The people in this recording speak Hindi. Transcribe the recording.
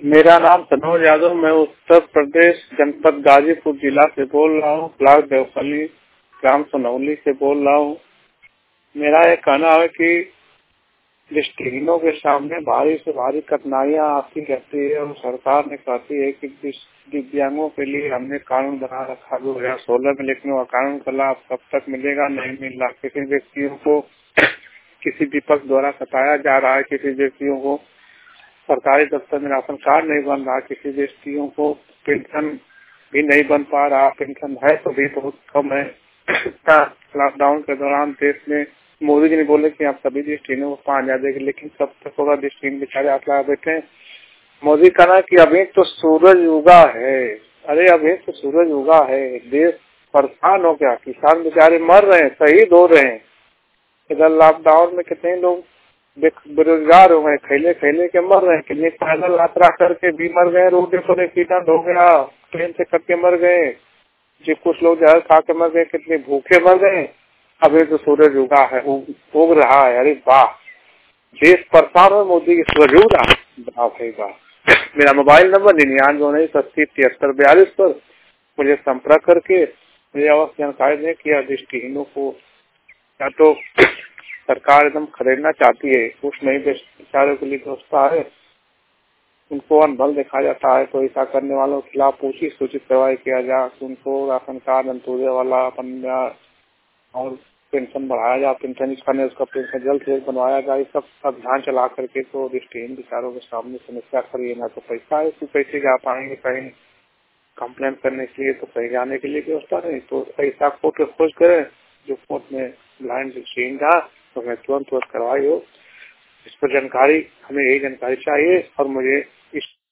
मेरा नाम तनोज यादव। मैं उत्तर प्रदेश जनपद गाजीपुर जिला से बोल रहा हूँ। ब्लॉक देवपल्ली ग्राम सोनौली से बोल रहा हूँ। मेरा ये कहना है कि दृष्टिहीनों के सामने भारी से भारी कठिनाइयाँ आती रहती है और सरकार ने कहती है कि दिव्यांगों के लिए हमने कानून बना रखा 2016 में, लेकिन वह कानून का लाभ कब तक मिलेगा, नहीं मिल रहा। किसी व्यक्तियों को किसी विपक्ष द्वारा सताया जा रहा है, किसी व्यक्तियों को सरकारी दफ्तर में राशन कार्ड नहीं बन रहा, किसी व्यक्तियों को पेंशन भी नहीं बन पा रहा। पेंशन है तो भी बहुत कम है। लॉकडाउन के दौरान देश में मोदी जी ने बोले कि आप सभी दृष्टिहीनों को 5,000 देंगे, लेकिन कब तक होगा? दृष्टिहीन बेचारे 8 लाख बैठे। मोदी कहना कि अभी तो सूरज उगा है। अरे अभी तो सूरज उगा है, देश परेशान हो गया, किसान बेचारे मर रहे हैं, शहीद हो रहे हैं। इधर लॉकडाउन में कितने लोग बेरोजगार हो गए, खैले खैले के मर रहे हैं। कितने पैदल यात्रा करके भी मर गए, रोड पर एक्सीडेंट हो गया, ट्रेन से कट के मर गए जी। कुछ लोग जहर खा के मर गए, कितने भूखे मर गए। अभी तो सूरज उगा है, उग रहा है। अरे वाह, देश परेशान हो, मोदी की सूरज उग रहा है। वाह भाई वाह। मेरा मोबाइल नंबर 99 80 73 42 पर मुझे संपर्क करके मुझे अवश्य जानकारी दें कि दृष्टिहीनों को या तो सरकार एकदम खरीदना चाहती है, कुछ नहीं बेचारों के लिए व्यवस्था है, उनको अनबल देखा जाता है, तो ऐसा करने वालों के खिलाफ पूछी सूचित कार्रवाई किया जाए। उनको राशन कार्ड, अंत्योदय वाला और पेंशन बढ़ाया जाए, पेंशन जिसका नहीं उसका पेंशन जल्द से जल्द बनवाया जाए। सब अभियान चला करके तो दृष्टिहीन बेचारों के सामने समस्या खड़ी है। ना तो पैसा है, तो कैसे जा पाएंगे कहीं कंप्लेन करने के लिए, तो कहीं जाने के लिए व्यवस्था नहीं। तो ऐसा कोर्ट में खोज करें जो कोर्ट में ब्लाइंड दृष्टिहीन था, तो हमें तुरंत करवाई हो। इस पर जानकारी, हमें यही जानकारी चाहिए और मुझे इस